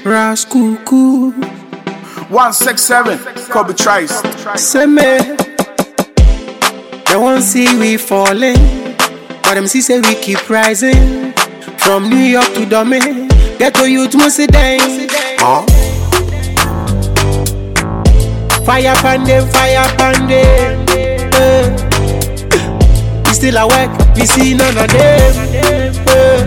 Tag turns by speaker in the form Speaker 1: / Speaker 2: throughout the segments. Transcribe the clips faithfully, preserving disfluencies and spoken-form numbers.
Speaker 1: Raskuku
Speaker 2: one six seven, Kobe Trice.
Speaker 1: Say me, they won't see we falling, but them see say we keep rising. From New York to Domain, get to youth must sit down.
Speaker 2: Huh?
Speaker 1: Fire pan them, fire pan them. Uh, we still awake, we see none of them. Uh,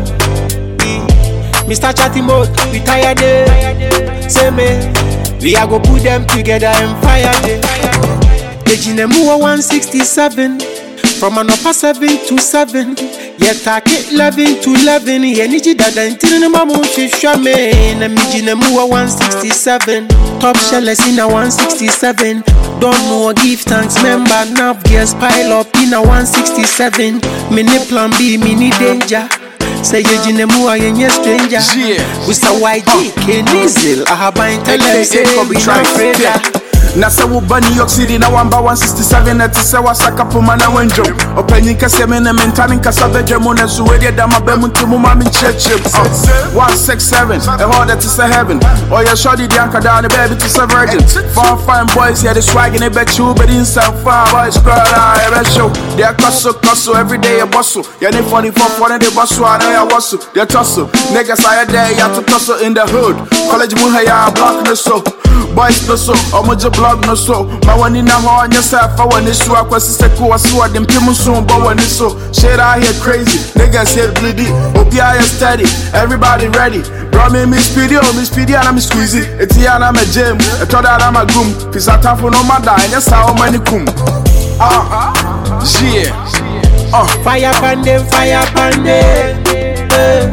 Speaker 1: Mister Chatty Mode, we tired them. Say me, we are go put them together and fire them. The Jinemu one sixty-seven, from an upper seven to seven. Yet I get eleven to eleven. Yeniji dada intini mamu shishame. Na mi Jinemu one sixty-seven. Top shellers in a one sixty-seven. Don't know give thanks member. Nav gears pile up in a one sixty-seven. Mini plan B, mini danger. Say you Jinemu a yenye stranger.
Speaker 2: Yeah.
Speaker 1: With a Y G, Kenizil. I have been telling say we not afraid.
Speaker 2: Nasa wuba New York City na wamba one sixty-seven eti se wasaka puma na wenjo openyi kase mene mentani kasa beje mo na suwede dama be muntu mu ma min chechim one six seven e hold it to say heaven oh yeah shorty the anchor down the baby to say virgin four fine boys yeah the swag in the bet you but inside fine boys girl I ever show they are cusso cusso every day a bustle yeah they funny for funny they bustle and I wastle they tussle niggas I there ya to tussle in the hood college mu ya block the so boys no so omoje blog no so ma wani na ho anya self I want this work was say ko was what them people soon but when so shit out here crazy niggas here bleedy obi I steady everybody ready bro me me speedy oh me speedy and I'm squeezy it's here and I'm a gym I thought that I'm a groom cause I time for no matter and that's how many kum ah yeah uh
Speaker 1: fire pan them fire pan them uh,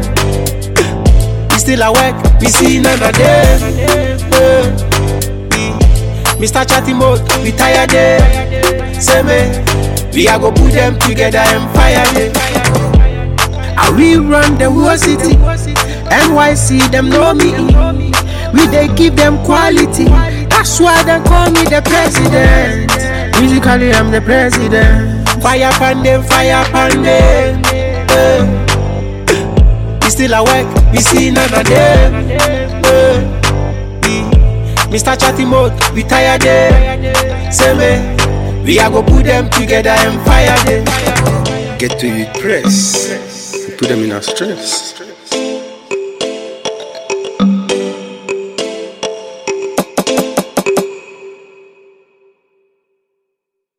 Speaker 1: we still awake we see none of them uh, Mister Chatty Mode, we tired them. Say me, we are go put them together and fire them. I we run the whole city. N Y C them know me. We they give them quality. That's why they call me the president. Musically I'm the president. Fire pan them, fire pan them. Uh, we still awake, we see none of them. Uh, Mister Chatty Mode, we tired them. Say me, we are go put them together and fire them.
Speaker 3: Get to you press, put them in a stress.